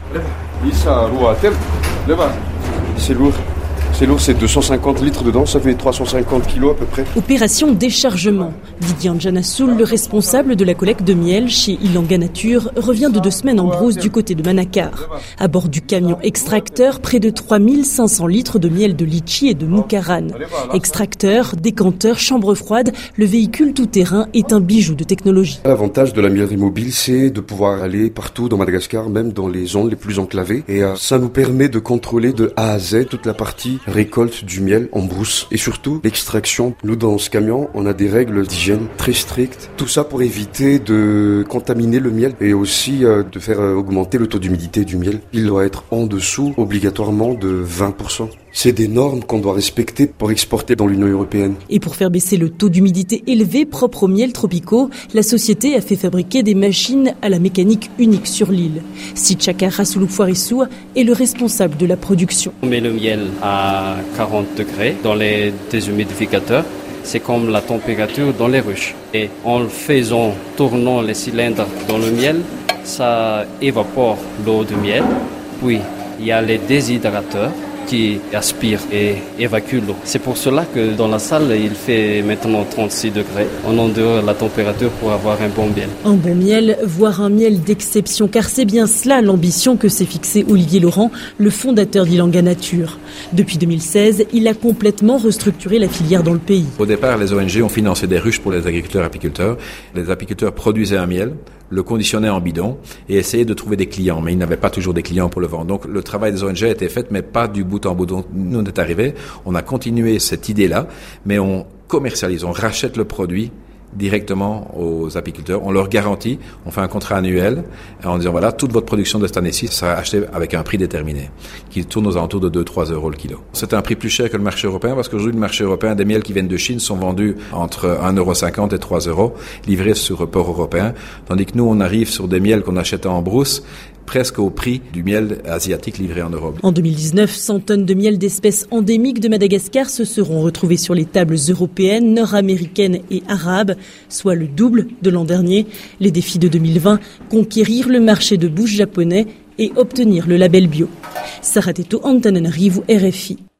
C'est lourd. C'est lourd, c'est 250 litres dedans, ça fait 350 kilos à peu près. Opération déchargement. Didier Janassoul, le responsable de la collecte de miel chez Ilanga Nature, revient de 2 semaines en brousse du côté de Manakar. À bord du camion extracteur, près de 3500 litres de miel de litchi et de moukaran. Extracteur, décanteur, chambre froide, le véhicule tout-terrain est un bijou de technologie. L'avantage de la mielerie mobile, c'est de pouvoir aller partout dans Madagascar, même dans les zones les plus enclavées. Et ça nous permet de contrôler de A à Z toute la partie récolte du miel en brousse et surtout l'extraction. Nous, dans ce camion, on a des règles d'hygiène très strictes. Tout ça pour éviter de contaminer le miel et aussi de faire augmenter le taux d'humidité du miel. Il doit être en dessous obligatoirement de 20%. C'est des normes qu'on doit respecter pour exporter dans l'Union européenne. Et pour faire baisser le taux d'humidité élevé propre aux miels tropicaux, la société a fait fabriquer des machines à la mécanique unique sur l'île. Sichaka Rasulufuarissou est le responsable de la production. On met le miel à 40 degrés dans les déshumidificateurs. C'est comme la température dans les ruches. Et en faisant, tournant les cylindres dans le miel, ça évapore l'eau du miel. Puis, il y a les déshydrateurs qui aspire et évacue l'eau. C'est pour cela que dans la salle, il fait maintenant 36 degrés. On endure la température pour avoir un bon miel. Un bon miel, voire un miel d'exception, car c'est bien cela l'ambition que s'est fixée Olivier Laurent, le fondateur d'Ilanga Nature. Depuis 2016, il a complètement restructuré la filière dans le pays. Au départ, les ONG ont financé des ruches pour les agriculteurs-apiculteurs. Les apiculteurs produisaient un miel, le conditionnaient en bidon et essayaient de trouver des clients, mais ils n'avaient pas toujours des clients pour le vendre. Donc le travail des ONG a été fait, mais pas du bout en bout. Donc nous, on est arrivés, on a continué cette idée-là, mais on commercialise, on rachète le produit directement aux apiculteurs, on leur garantit, on fait un contrat annuel en disant voilà, toute votre production de cette année-ci sera achetée avec un prix déterminé, qui tourne aux alentours de 2-3 euros le kilo. C'est un prix plus cher que le marché européen parce qu'aujourd'hui le marché européen, des miels qui viennent de Chine sont vendus entre 1,50 € et 3 €, livrés sur le port européen, tandis que nous on arrive sur des miels qu'on achète en brousse, presque au prix du miel asiatique livré en Europe. En 2019, 100 tonnes de miel d'espèces endémiques de Madagascar se seront retrouvées sur les tables européennes, nord-américaines et arabes, soit le double de l'an dernier. Les défis de 2020, conquérir le marché de bouche japonais et obtenir le label bio. Sarateto Antananarivo, RFI.